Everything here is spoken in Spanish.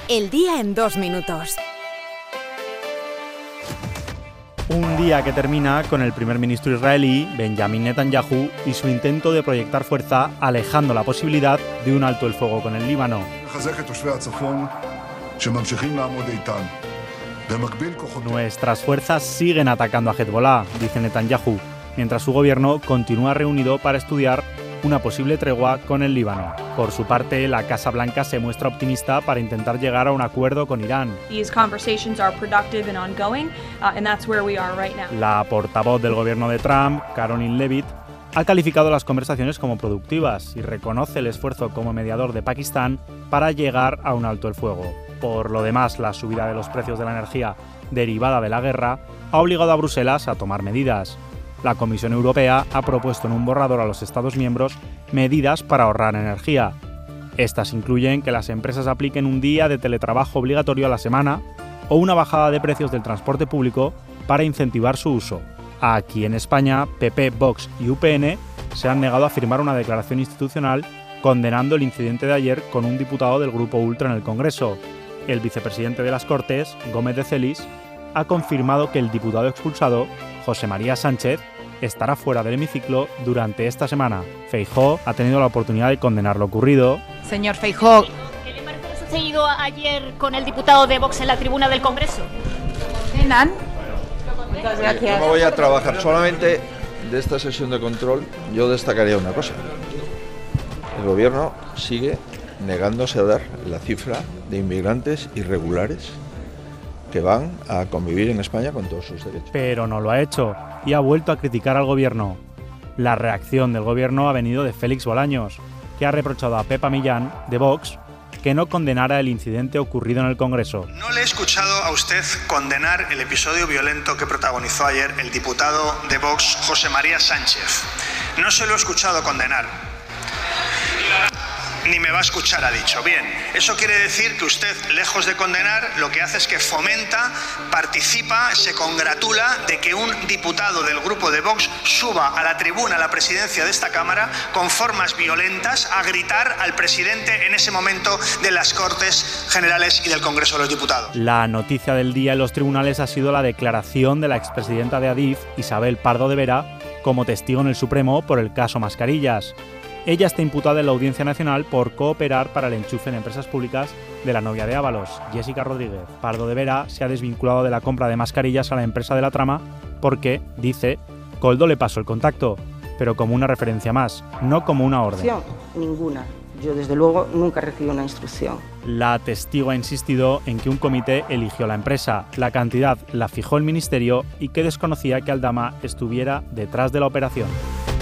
El día en 2 minutos. Un día que termina con el primer ministro israelí, Benjamin Netanyahu, y su intento de proyectar fuerza alejando la posibilidad de un alto el fuego con el Líbano. Nuestras fuerzas siguen atacando a Hezbollah, dice Netanyahu, mientras su gobierno continúa reunido para estudiar una posible tregua con el Líbano. Por su parte, la Casa Blanca se muestra optimista para intentar llegar a un acuerdo con Irán. La portavoz del gobierno de Trump, Karoline Leavitt, ha calificado las conversaciones como productivas y reconoce el esfuerzo como mediador de Pakistán para llegar a un alto el fuego. Por lo demás, la subida de los precios de la energía derivada de la guerra ha obligado a Bruselas a tomar medidas. La Comisión Europea ha propuesto en un borrador a los Estados miembros medidas para ahorrar energía. Estas incluyen que las empresas apliquen un día de teletrabajo obligatorio a la semana o una bajada de precios del transporte público para incentivar su uso. Aquí en España, PP, Vox y UPN se han negado a firmar una declaración institucional condenando el incidente de ayer con un diputado del Grupo Ultra en el Congreso. El vicepresidente de las Cortes, Gómez de Celis, ha confirmado que el diputado expulsado, José María Sánchez, estará fuera del hemiciclo durante esta semana. Feijóo ha tenido la oportunidad de condenar lo ocurrido. Señor Feijóo, ¿qué le parece lo sucedido ayer con el diputado de Vox en la tribuna del Congreso? Muchas gracias. No voy a trabajar. Solamente de esta sesión de control yo destacaría una cosa. El gobierno sigue negándose a dar la cifra de inmigrantes irregulares que van a convivir en España con todos sus derechos. Pero no lo ha hecho y ha vuelto a criticar al gobierno. La reacción del gobierno ha venido de Félix Bolaños, que ha reprochado a Pepa Millán, de Vox, que no condenara el incidente ocurrido en el Congreso. No le he escuchado a usted condenar el episodio violento que protagonizó ayer el diputado de Vox, José María Sánchez. No se lo he escuchado condenar. Ni me va a escuchar, ha dicho. Bien, eso quiere decir que usted, lejos de condenar, lo que hace es que fomenta, participa, se congratula de que un diputado del grupo de Vox suba a la tribuna, a la presidencia de esta Cámara, con formas violentas, a gritar al presidente en ese momento de las Cortes Generales y del Congreso de los Diputados. La noticia del día en los tribunales ha sido la declaración de la expresidenta de Adif, Isabel Pardo de Vera, como testigo en el Supremo por el caso Mascarillas. Ella está imputada en la Audiencia Nacional por cooperar para el enchufe en empresas públicas de la novia de Ábalos, Jessica Rodríguez. Pardo de Vera se ha desvinculado de la compra de mascarillas a la empresa de la trama porque, dice, Koldo le pasó el contacto, pero como una referencia más, no como una orden. Ninguna. Yo, desde luego, nunca recibí una instrucción. La testigo ha insistido en que un comité eligió la empresa, la cantidad la fijó el ministerio y que desconocía que Aldama estuviera detrás de la operación.